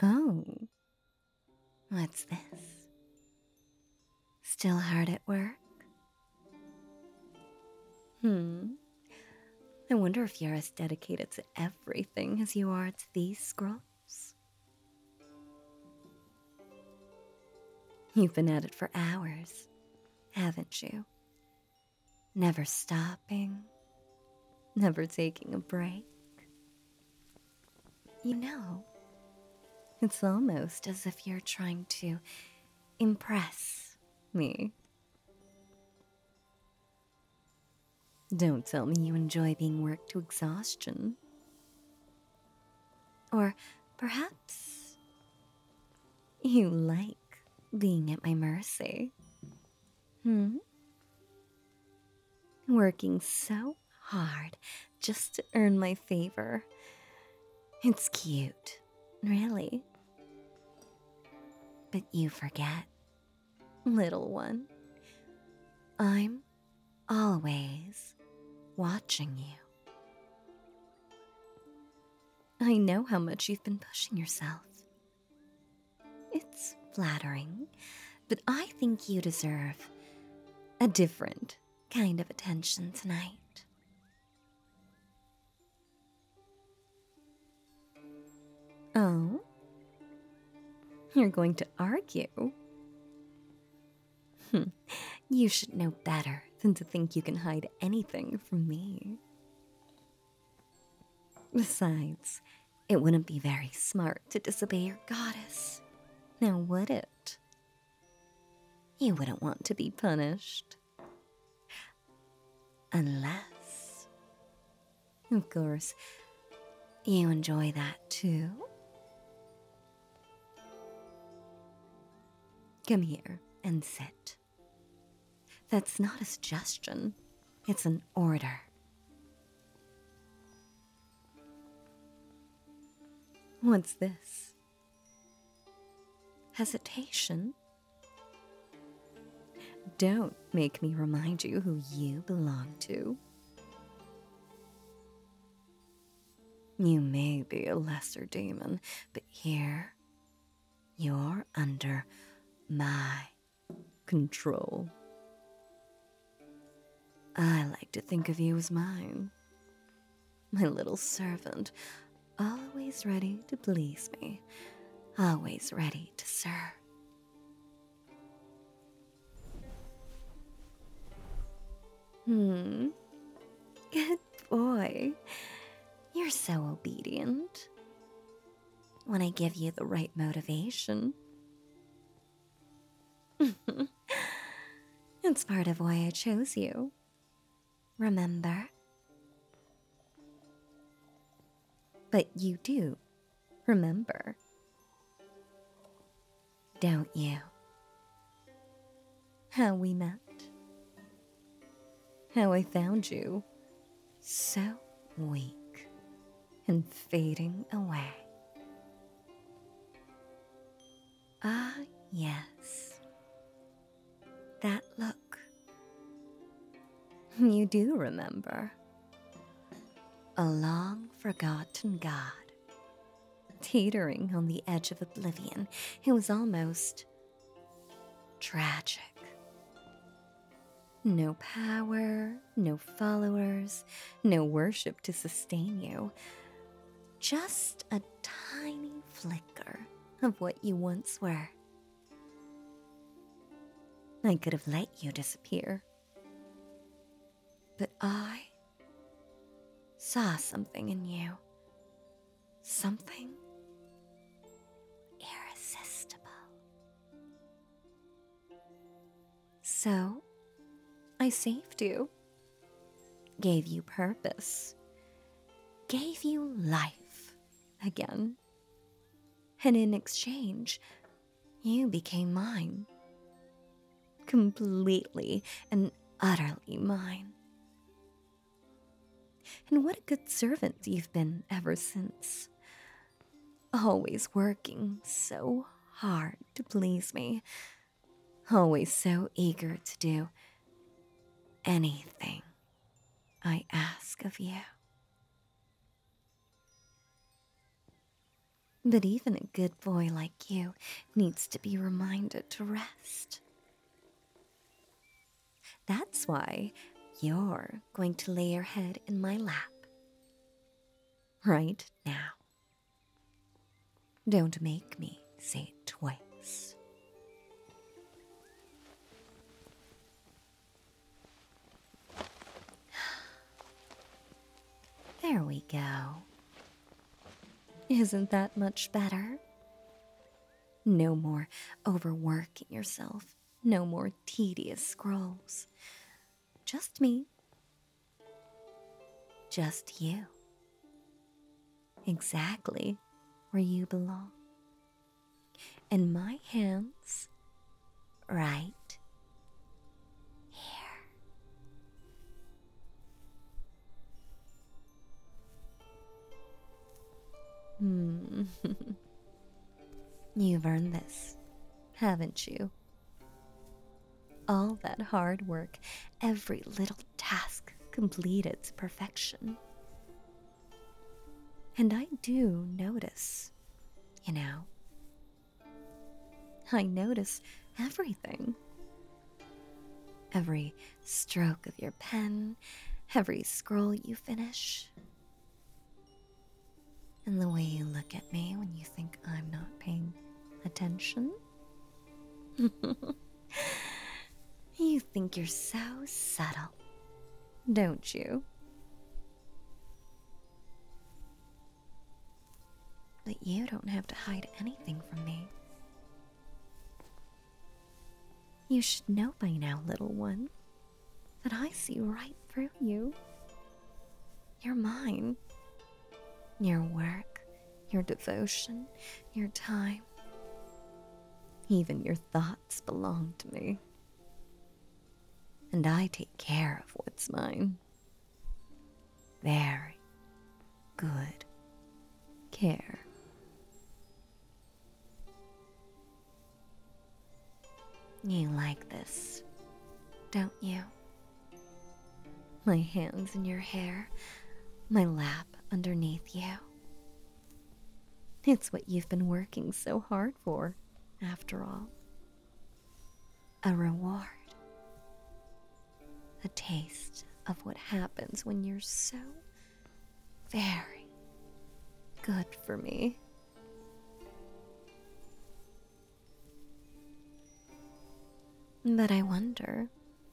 Oh, what's this? Still hard at work? Hmm. I wonder if you're as dedicated to everything as you are to these scrolls. You've been at it for hours, haven't you? Never stopping, never taking a break. You know, it's almost as if you're trying to impress me. Don't tell me you enjoy being worked to exhaustion. Or perhaps you like being at my mercy. Hmm? Working so hard just to earn my favor. It's cute, really. But you forget, little one. I'm always watching you. I know how much you've been pushing yourself. It's flattering, but I think you deserve a different kind of attention tonight. Oh? You're going to argue? You should know better than to think you can hide anything from me. Besides, it wouldn't be very smart to disobey your goddess. Now, would it? You wouldn't want to be punished. Unless, of course, you enjoy that too. Come here and sit. That's not a suggestion, it's an order. What's this? Hesitation? Don't make me remind you who you belong to. You may be a lesser demon, but here, you're under my control. I like to think of you as mine. My little servant, always ready to please me, always ready to serve. Good boy. You're so obedient. When I give you the right motivation. It's part of why I chose you. Remember? But you do remember, don't you? How we met. How I found you so weak and fading away. Ah, yes. That look. You do remember. A long forgotten god, teetering on the edge of oblivion. It was almost tragic. No power, no followers, no worship to sustain you. Just a tiny flicker of what you once were. I could have let you disappear. But I saw something in you. Something irresistible. So, I saved you, gave you purpose, gave you life again. And in exchange, you became mine. Completely and utterly mine. And what a good servant you've been ever since. Always working so hard to please me. Always so eager to do anything I ask of you. But even a good boy like you needs to be reminded to rest. That's why you're going to lay your head in my lap right now. Don't make me say it twice. There we go. Isn't that much better? No more overworking yourself. No more tedious scrolls. Just me. Just you. Exactly where you belong. In my hands, right here. Hmm. You've earned this, haven't you? All that hard work, every little task completed to perfection. And I do notice, you know. I notice everything. Every stroke of your pen, every scroll you finish, and the way you look at me when you think I'm not paying attention. You think you're so subtle, don't you? But you don't have to hide anything from me. You should know by now, little one, that I see right through you. You're mine. Your work, your devotion, your time, even your thoughts belong to me. And I take care of what's mine. Very good care. You like this, don't you? My hands in your hair, my lap underneath you. It's what you've been working so hard for, after all. A reward. A taste of what happens when you're so very good for me. But I wonder,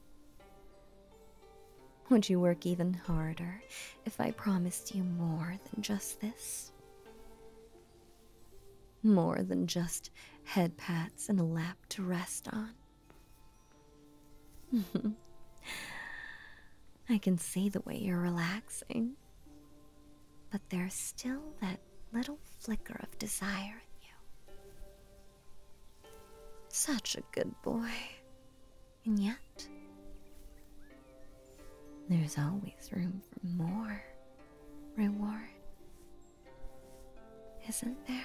would you work even harder if I promised you more than just this? More than just head pats and a lap to rest on? I can see the way you're relaxing, but there's still that little flicker of desire in you. Such a good boy. And yet, there's always room for more reward, isn't there?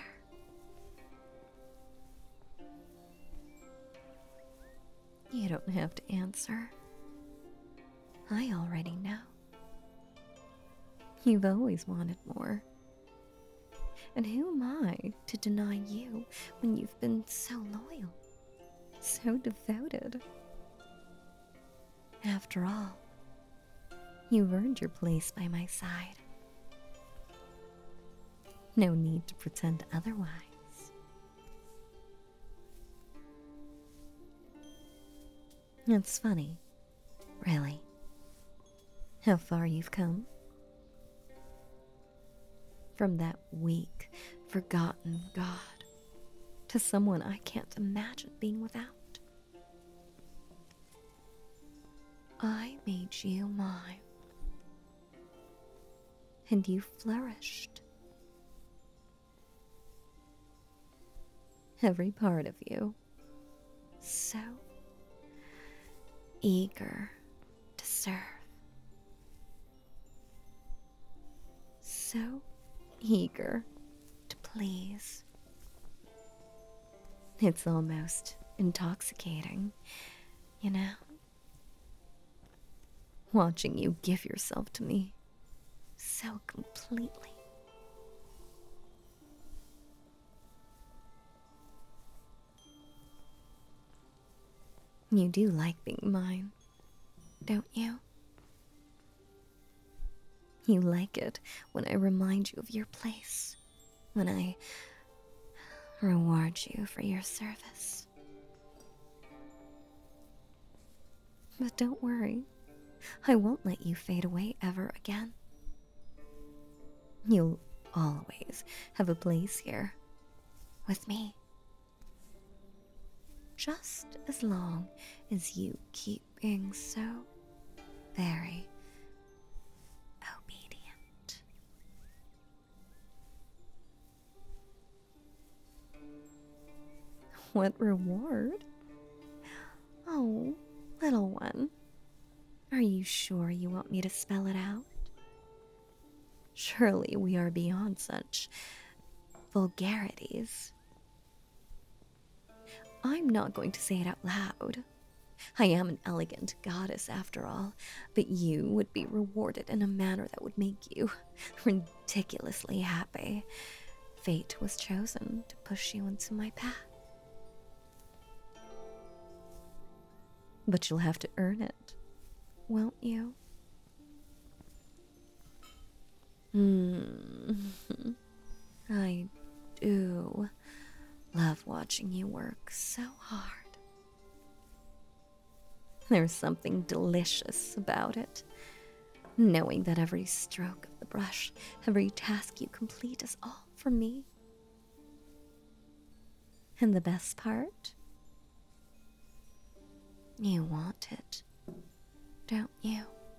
You don't have to answer. I already know. You've always wanted more. And who am I to deny you when you've been so loyal, so devoted? After all, you've earned your place by my side. No need to pretend otherwise. It's funny, really, how far you've come. From that weak, forgotten God to someone I can't imagine being without. I made you mine, and you flourished. Every part of you, so eager to serve, so eager to please. It's almost intoxicating, you know? Watching you give yourself to me so completely. You do like being mine, don't you? You like it when I remind you of your place, when I reward you for your service. But don't worry, I won't let you fade away ever again. You'll always have a place here with me. Just as long as you keep being so very obedient. What reward? Oh, little one. Are you sure you want me to spell it out? Surely we are beyond such vulgarities. I'm not going to say it out loud. I am an elegant goddess after all, but you would be rewarded in a manner that would make you ridiculously happy. Fate was chosen to push you into my path. But you'll have to earn it, won't you? I do love watching you work so hard. There's something delicious about it. Knowing that every stroke of the brush, every task you complete is all for me. And the best part? You want it, don't you?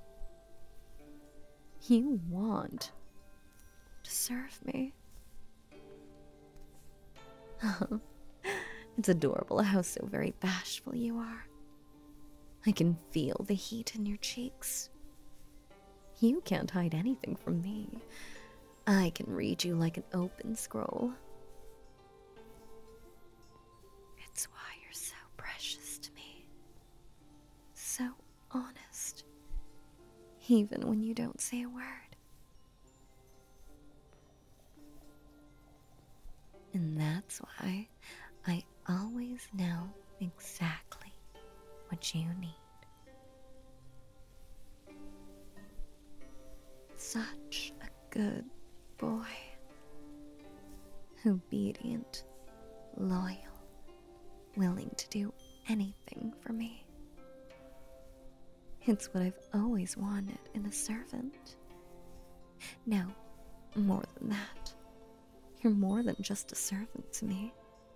You want to serve me. It's adorable how so very bashful you are. I can feel the heat in your cheeks. You can't hide anything from me. I can read you like an open scroll. It's why you're so precious to me. So honest. Even when you don't say a word. And that's why I always know exactly what you need. Such a good boy. Obedient, loyal, willing to do anything for me. It's what I've always wanted in a servant. No, more than that. You're more than just a servant to me.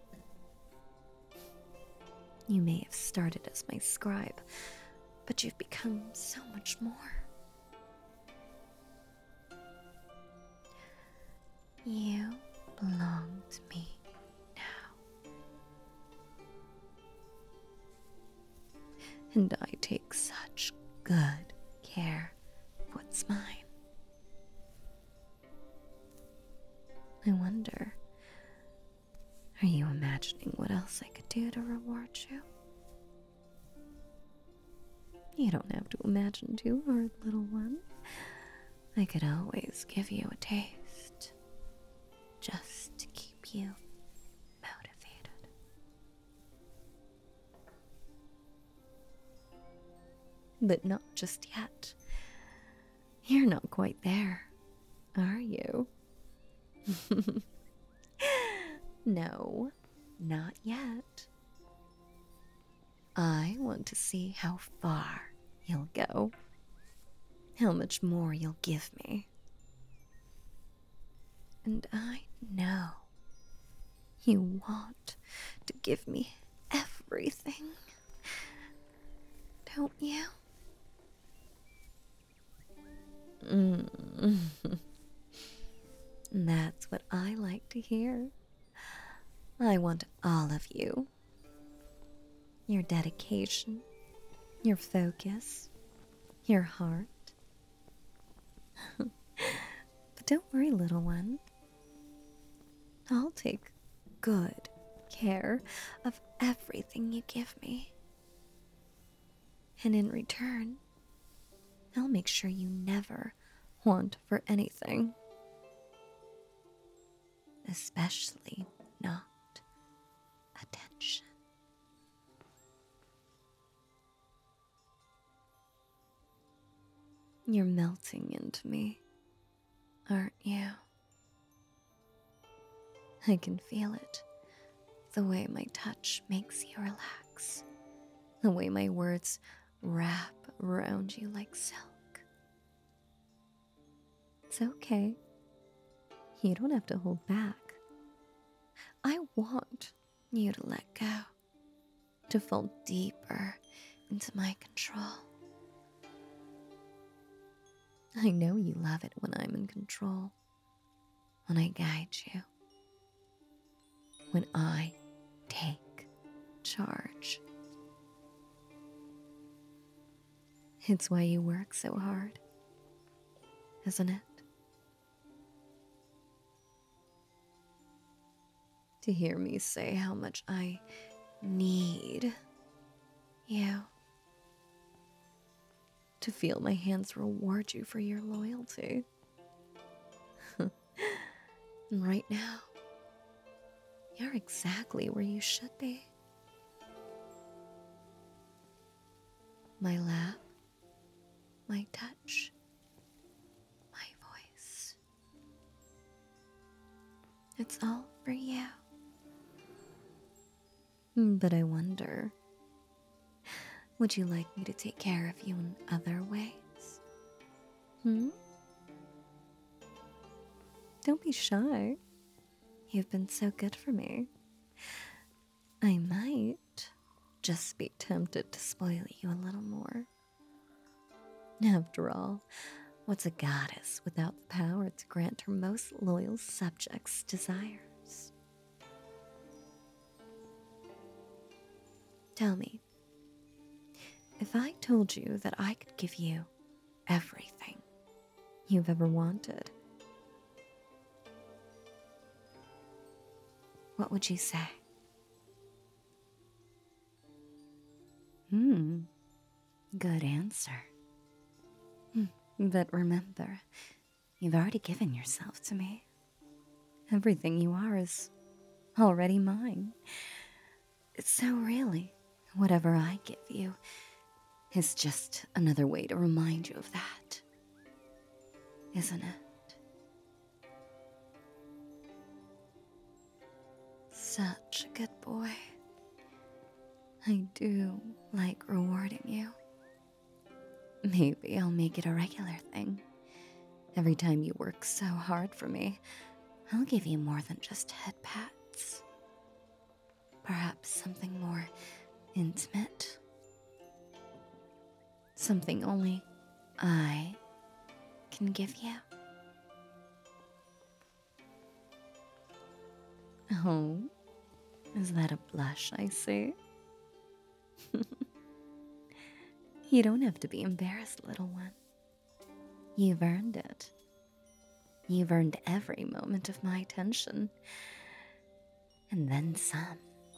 You may have started as my scribe, but you've become so much more. You belong to me now. And I take such good care of what's mine. I wonder, are you imagining what else I could do to reward you? You don't have to imagine too hard, little one. I could always give you a taste, just to keep you motivated. But not just yet. You're not quite there, are you? No, not yet. I want to see how far you'll go, how much more you'll give me. And I know you want to give me everything, don't you? That's what I like to hear. I want all of you. Your dedication, your focus, your heart. But don't worry, little one. I'll take good care of everything you give me. And in return, I'll make sure you never want for anything. Especially not attention. You're melting into me, aren't you? I can feel it. The way my touch makes you relax. The way my words wrap around you like silk. It's okay. You don't have to hold back. I want you to let go, to fall deeper into my control. I know you love it when I'm in control, when I guide you, when I take charge. It's why you work so hard, isn't it? To hear me say how much I need you. To feel my hands reward you for your loyalty. And right now, you're exactly where you should be. My lap, my touch, my voice. It's all for you. But I wonder, would you like me to take care of you in other ways? Don't be shy. You've been so good for me. I might just be tempted to spoil you a little more. After all, what's a goddess without the power to grant her most loyal subjects' desires? Tell me, if I told you that I could give you everything you've ever wanted, what would you say? Good answer. But remember, you've already given yourself to me. Everything you are is already mine. So really, whatever I give you is just another way to remind you of that, isn't it? Such a good boy. I do like rewarding you. Maybe I'll make it a regular thing. Every time you work so hard for me, I'll give you more than just head pats. Perhaps something more intimate. Something only I can give you. Oh, is that a blush I see? You don't have to be embarrassed, little one. You've earned it. You've earned every moment of my attention. And then some.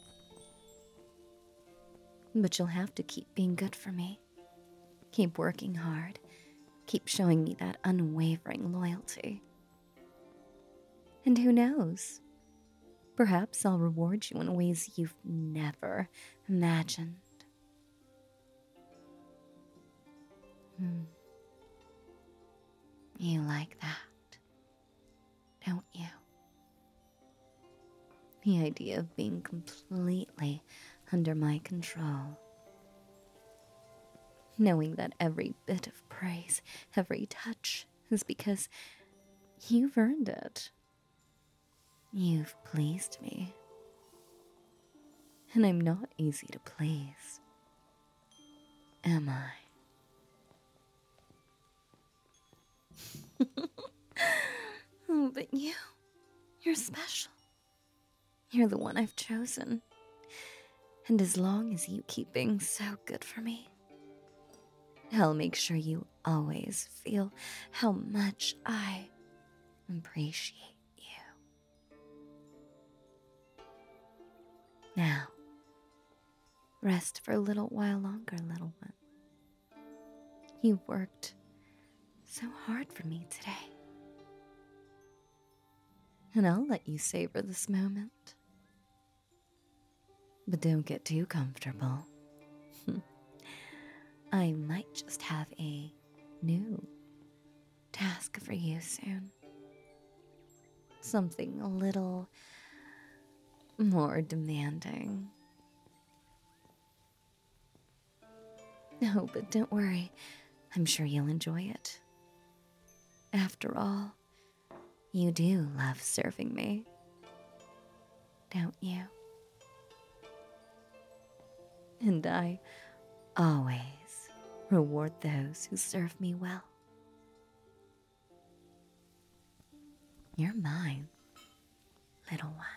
But you'll have to keep being good for me. Keep working hard. Keep showing me that unwavering loyalty. And who knows? Perhaps I'll reward you in ways you've never imagined. You like that, don't you? The idea of being completely under my control. Knowing that every bit of praise, every touch is because you've earned it. You've pleased me. And I'm not easy to please, am I? Oh, but you're special. You're the one I've chosen. And as long as you keep being so good for me, I'll make sure you always feel how much I appreciate you. Now, rest for a little while longer, little one. You worked so hard for me today. And I'll let you savor this moment. But don't get too comfortable. I might just have a new task for you soon. Something a little more demanding. No, but don't worry. I'm sure you'll enjoy it. After all, you do love serving me, don't you? And I always reward those who serve me well. You're mine, little one.